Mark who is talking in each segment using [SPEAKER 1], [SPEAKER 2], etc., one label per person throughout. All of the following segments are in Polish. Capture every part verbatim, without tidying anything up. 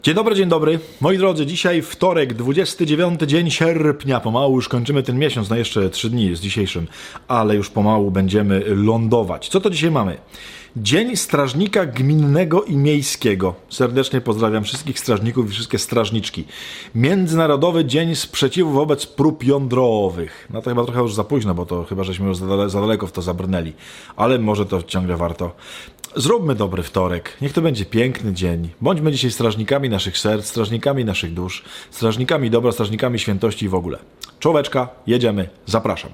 [SPEAKER 1] Dzień dobry, dzień dobry. Moi drodzy, dzisiaj wtorek, dwudziesty dziewiąty dzień sierpnia. Pomału już kończymy ten miesiąc, no jeszcze trzy dni z dzisiejszym, ale już pomału będziemy lądować. Co to dzisiaj mamy? Dzień Strażnika Gminnego i Miejskiego. Serdecznie pozdrawiam wszystkich strażników i wszystkie strażniczki. Międzynarodowy Dzień Sprzeciwu wobec prób jądrowych. No to chyba trochę już za późno, bo to chyba żeśmy już za, dale, za daleko w to zabrnęli. Ale może to ciągle warto. Zróbmy dobry wtorek. Niech to będzie piękny dzień. Bądźmy dzisiaj strażnikami naszych serc, strażnikami naszych dusz, strażnikami dobra, strażnikami świętości i w ogóle. Czołóweczka, jedziemy, zapraszam.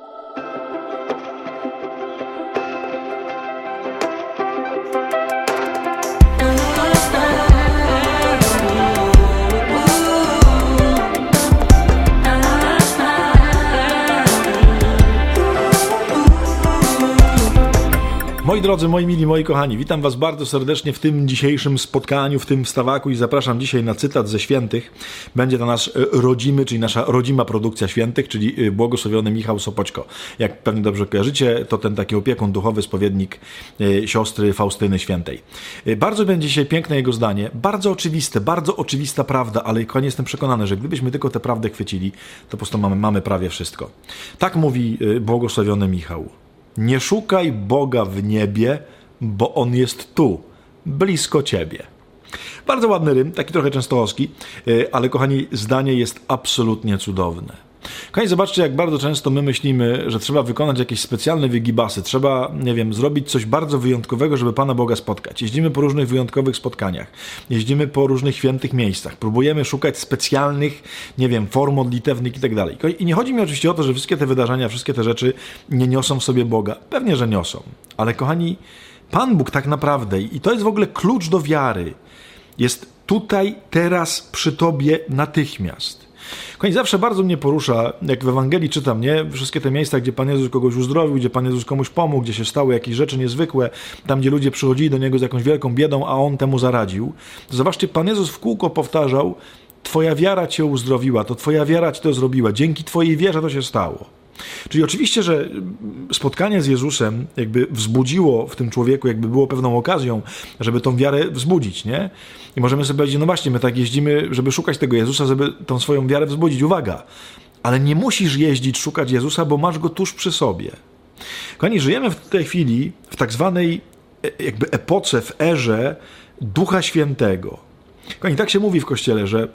[SPEAKER 1] Moi drodzy, moi mili, moi kochani, witam was bardzo serdecznie w tym dzisiejszym spotkaniu, w tym wstawaku i zapraszam dzisiaj na cytat ze świętych. Będzie to nasz rodzimy, czyli nasza rodzima produkcja świętych, czyli błogosławiony Michał Sopoćko. Jak pewnie dobrze kojarzycie, to ten taki opiekun duchowy, spowiednik siostry Faustyny Świętej. Bardzo będzie dzisiaj piękne jego zdanie, bardzo oczywiste, bardzo oczywista prawda, ale kochani, jestem przekonany, że gdybyśmy tylko tę prawdę chwycili, to po prostu mamy, mamy prawie wszystko. Tak mówi błogosławiony Michał. Nie szukaj Boga w niebie, bo On jest tu, blisko ciebie. Bardzo ładny rym, taki trochę częstochowski, ale kochani, zdanie jest absolutnie cudowne. Kochani, zobaczcie, jak bardzo często my myślimy, że trzeba wykonać jakieś specjalne wygibasy, trzeba, nie wiem, zrobić coś bardzo wyjątkowego, żeby Pana Boga spotkać. Jeździmy po różnych wyjątkowych spotkaniach, jeździmy po różnych świętych miejscach, próbujemy szukać specjalnych, nie wiem, form modlitewnych i tak dalej. I nie chodzi mi oczywiście o to, że wszystkie te wydarzenia, wszystkie te rzeczy nie niosą w sobie Boga. Pewnie, że niosą. Ale kochani, Pan Bóg tak naprawdę, i to jest w ogóle klucz do wiary, jest tutaj, teraz, przy tobie, natychmiast. Kochani, zawsze bardzo mnie porusza, jak w Ewangelii czytam, nie? Wszystkie te miejsca, gdzie Pan Jezus kogoś uzdrowił, gdzie Pan Jezus komuś pomógł, gdzie się stały jakieś rzeczy niezwykłe, tam, gdzie ludzie przychodzili do Niego z jakąś wielką biedą, a On temu zaradził. To zobaczcie, Pan Jezus w kółko powtarzał: Twoja wiara Cię uzdrowiła, to Twoja wiara Ci to zrobiła, dzięki Twojej wierze to się stało. Czyli oczywiście, że spotkanie z Jezusem jakby wzbudziło w tym człowieku, jakby było pewną okazją, żeby tą wiarę wzbudzić, nie? I możemy sobie powiedzieć, no właśnie, my tak jeździmy, żeby szukać tego Jezusa, żeby tą swoją wiarę wzbudzić. Uwaga! Ale nie musisz jeździć, szukać Jezusa, bo masz Go tuż przy sobie. Kochani, żyjemy w tej chwili w tak zwanej jakby epoce, w erze Ducha Świętego. Kochani, tak się mówi w Kościele, że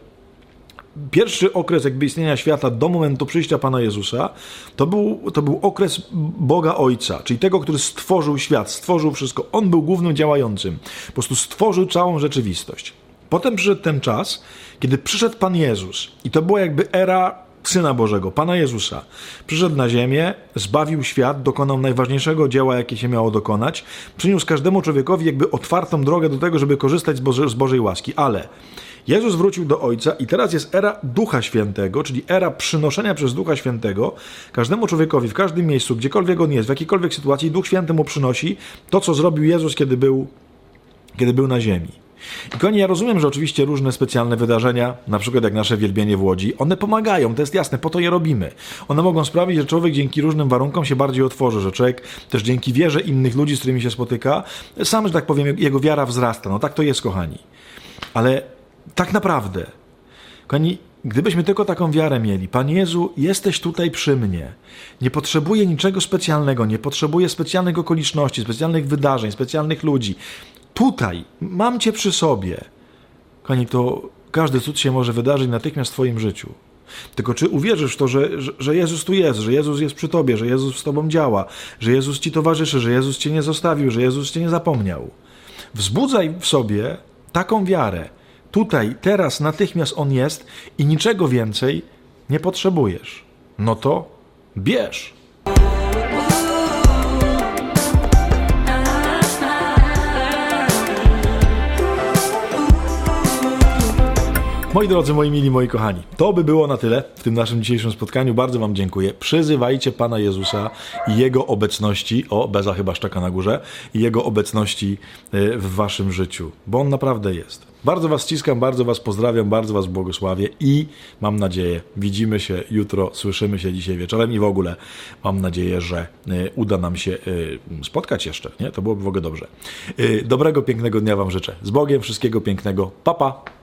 [SPEAKER 1] pierwszy okres jakby istnienia świata do momentu przyjścia Pana Jezusa to był, to był okres Boga Ojca, czyli tego, który stworzył świat, stworzył wszystko. On był głównym działającym. Po prostu stworzył całą rzeczywistość. Potem przyszedł ten czas, kiedy przyszedł Pan Jezus i to była jakby era Syna Bożego, Pana Jezusa. Przyszedł na ziemię, zbawił świat, dokonał najważniejszego dzieła, jakie się miało dokonać. Przyniósł każdemu człowiekowi jakby otwartą drogę do tego, żeby korzystać z, Boże, z Bożej łaski. Ale Jezus wrócił do Ojca i teraz jest era Ducha Świętego, czyli era przynoszenia przez Ducha Świętego każdemu człowiekowi w każdym miejscu, gdziekolwiek on jest, w jakiejkolwiek sytuacji, Duch Święty mu przynosi to, co zrobił Jezus, kiedy był, kiedy był na ziemi. I kochani, ja rozumiem, że oczywiście różne specjalne wydarzenia, na przykład jak nasze wielbienie w Łodzi, one pomagają, to jest jasne, po to je robimy. One mogą sprawić, że człowiek dzięki różnym warunkom się bardziej otworzy, że człowiek też dzięki wierze innych ludzi, z którymi się spotyka, sam, że tak powiem, jego wiara wzrasta. No tak to jest, kochani. Ale tak naprawdę, kochani, gdybyśmy tylko taką wiarę mieli, Panie Jezu, jesteś tutaj przy mnie, nie potrzebuję niczego specjalnego, nie potrzebuję specjalnych okoliczności, specjalnych wydarzeń, specjalnych ludzi. Tutaj, mam Cię przy sobie. Kochani, to każdy cud się może wydarzyć natychmiast w Twoim życiu. Tylko czy uwierzysz w to, że, że, że Jezus tu jest, że Jezus jest przy Tobie, że Jezus z Tobą działa, że Jezus Ci towarzyszy, że Jezus Cię nie zostawił, że Jezus Cię nie zapomniał. Wzbudzaj w sobie taką wiarę. Tutaj, teraz, natychmiast On jest i niczego więcej nie potrzebujesz. No to bierz. Moi drodzy, moi mili, moi kochani, to by było na tyle w tym naszym dzisiejszym spotkaniu. Bardzo Wam dziękuję. Przyzywajcie Pana Jezusa i Jego obecności, o, Beza chyba szczeka na górze, i Jego obecności w Waszym życiu, bo On naprawdę jest. Bardzo Was ściskam, bardzo Was pozdrawiam, bardzo Was błogosławię i mam nadzieję, widzimy się jutro, słyszymy się dzisiaj wieczorem i w ogóle mam nadzieję, że uda nam się spotkać jeszcze, nie? To byłoby w ogóle dobrze. Dobrego, pięknego dnia Wam życzę. Z Bogiem, wszystkiego pięknego. Pa, pa!